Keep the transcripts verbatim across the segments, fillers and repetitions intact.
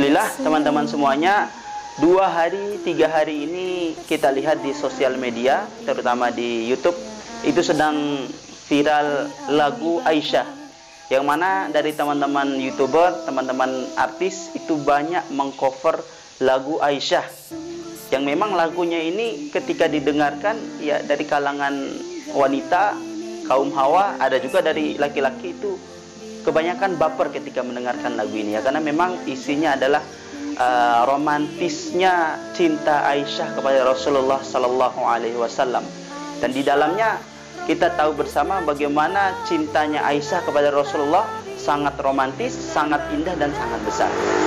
Alhamdulillah teman-teman semuanya, dua hari, tiga hari ini kita lihat di sosial media, terutama di YouTube, itu sedang viral lagu Aisyah, yang mana dari teman-teman YouTuber, teman-teman artis itu banyak mengcover lagu Aisyah, yang memang lagunya ini ketika didengarkan ya dari kalangan wanita, kaum hawa, ada juga dari laki-laki itu kebanyakan baper ketika mendengarkan lagu ini ya, karena memang isinya adalah uh, romantisnya cinta Aisyah kepada Rasulullah Sallallahu Alaihi Wasallam, dan di dalamnya kita tahu bersama bagaimana cintanya Aisyah kepada Rasulullah sangat romantis, sangat indah dan sangat besar.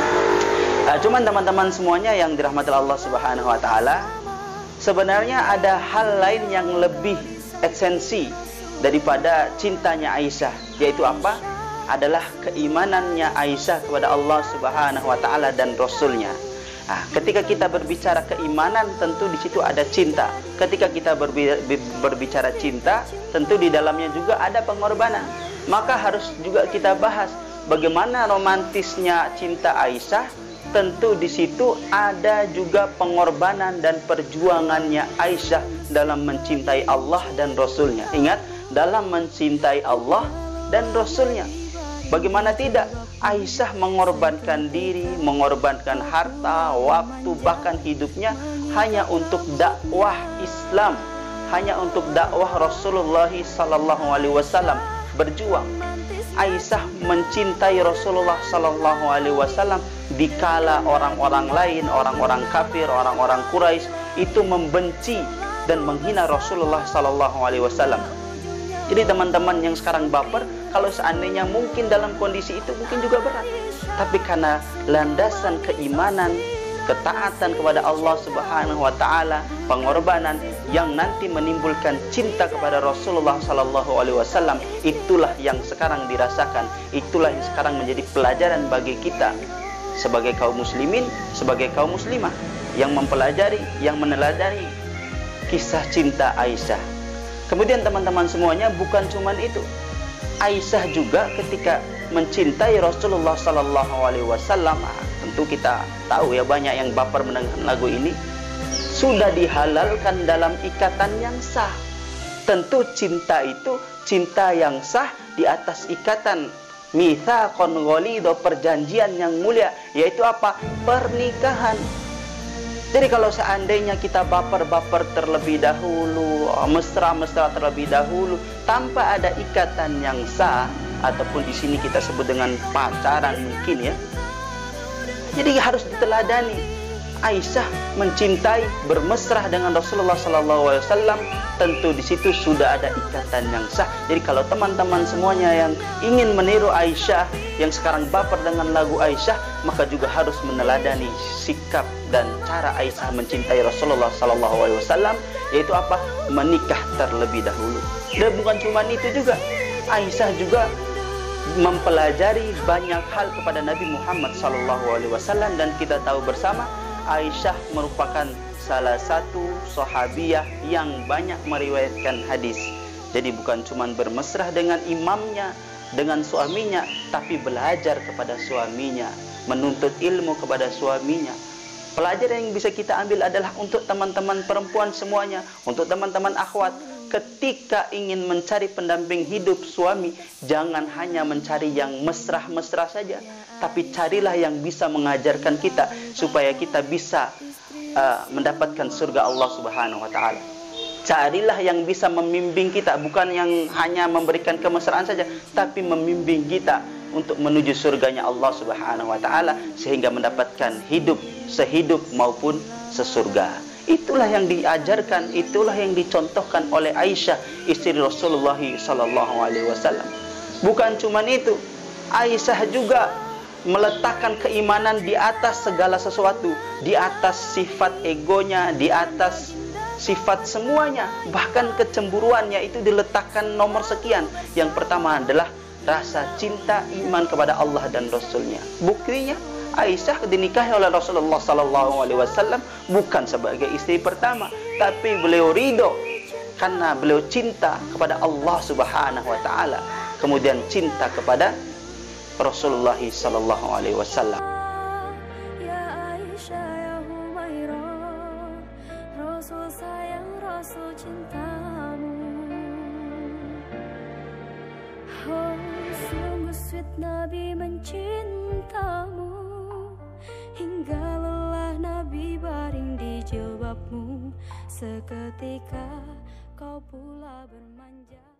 Uh, cuman teman-teman semuanya yang dirahmati Allah Subhanahu Wa Taala, sebenarnya ada hal lain yang lebih esensi daripada cintanya Aisyah, yaitu apa? Adalah keimanannya Aisyah kepada Allah Subhanahu wa taala dan Rasulnya. Nah, ketika kita berbicara keimanan, tentu di situ ada cinta. Ketika kita berbicara cinta, tentu di dalamnya juga ada pengorbanan. Maka harus juga kita bahas bagaimana romantisnya cinta Aisyah. Tentu di situ ada juga pengorbanan dan perjuangannya Aisyah dalam mencintai Allah dan Rasulnya. Ingat, dalam mencintai Allah dan Rasulnya. Bagaimana tidak, Aisyah mengorbankan diri, mengorbankan harta, waktu, bahkan hidupnya hanya untuk dakwah Islam, hanya untuk dakwah Rasulullah Sallallahu Alaihi Wasallam, berjuang. Aisyah mencintai Rasulullah Sallallahu Alaihi Wasallam dikala orang-orang lain, orang-orang kafir, orang-orang Quraisy itu membenci dan menghina Rasulullah Sallallahu Alaihi Wasallam. Jadi teman-teman yang sekarang baper, kalau seandainya mungkin dalam kondisi itu mungkin juga berat, tapi karena landasan keimanan, ketaatan kepada Allah Subhanahu wa taala, pengorbanan yang nanti menimbulkan cinta kepada Rasulullah sallallahu alaihi wasallam, itulah yang sekarang dirasakan, itulah yang sekarang menjadi pelajaran bagi kita sebagai kaum muslimin, sebagai kaum muslimah yang mempelajari, yang meneladani kisah cinta Aisyah. Kemudian teman-teman semuanya, bukan cuman itu, Aisyah juga ketika mencintai Rasulullah Sallallahu Alaihi Wasallam, tentu kita tahu ya, banyak yang baper mendengar lagu ini, sudah dihalalkan dalam ikatan yang sah. Tentu cinta itu cinta yang sah di atas ikatan mitsaqon ghalidho, perjanjian yang mulia, yaitu apa? Pernikahan. Jadi kalau seandainya kita baper-baper terlebih dahulu, mesra-mesra terlebih dahulu, tanpa ada ikatan yang sah, ataupun di sini kita sebut dengan pacaran mungkin ya. Jadi harus diteladani. Aisyah mencintai, bermesrah dengan Rasulullah Sallallahu Alaihi Wasallam, tentu di situ sudah ada ikatan yang sah. Jadi kalau teman-teman semuanya yang ingin meniru Aisyah, yang sekarang baper dengan lagu Aisyah, maka juga harus meneladani sikap dan cara Aisyah mencintai Rasulullah Sallallahu Alaihi Wasallam, yaitu apa? Menikah terlebih dahulu. Dan bukan cuma itu juga, Aisyah juga mempelajari banyak hal kepada Nabi Muhammad Sallallahu Alaihi Wasallam, dan kita tahu bersama Aisyah merupakan salah satu sahabiyah yang banyak meriwayatkan hadis. Jadi bukan cuma bermesrah dengan imamnya, dengan suaminya, tapi belajar kepada suaminya, menuntut ilmu kepada suaminya. Pelajaran yang bisa kita ambil adalah untuk teman-teman perempuan semuanya, untuk teman-teman akhwat, ketika ingin mencari pendamping hidup suami, jangan hanya mencari yang mesra-mesra saja, tapi carilah yang bisa mengajarkan kita supaya kita bisa uh, mendapatkan surga Allah Subhanahu wa taala. Carilah yang bisa membimbing kita, bukan yang hanya memberikan kemesraan saja, tapi membimbing kita untuk menuju surganya Allah Subhanahu wa taala, sehingga mendapatkan hidup sehidup maupun sesurga. Itulah yang diajarkan, itulah yang dicontohkan oleh Aisyah, istri Rasulullah Sallallahu Alaihi Wasallam. Bukan cuma itu, Aisyah juga meletakkan keimanan di atas segala sesuatu, di atas sifat egonya, di atas sifat semuanya, bahkan kecemburuannya itu diletakkan nomor sekian. Yang pertama adalah rasa cinta iman kepada Allah dan Rasulnya. Buktinya Aisyah dinikahi oleh Rasulullah Sallallahu Alaihi Wasallam bukan sebagai istri pertama, tapi beliau ridho karena beliau cinta kepada Allah Subhanahu Wa Taala, kemudian cinta kepada Rasulullah Sallallahu Alaihi Wasallam. Rasul sayang, Rasul cintamu. Oh, sungguh sweet Nabi mencintamu, hingga lelah Nabi baring di jilbabmu. Seketika kau pula bermanja.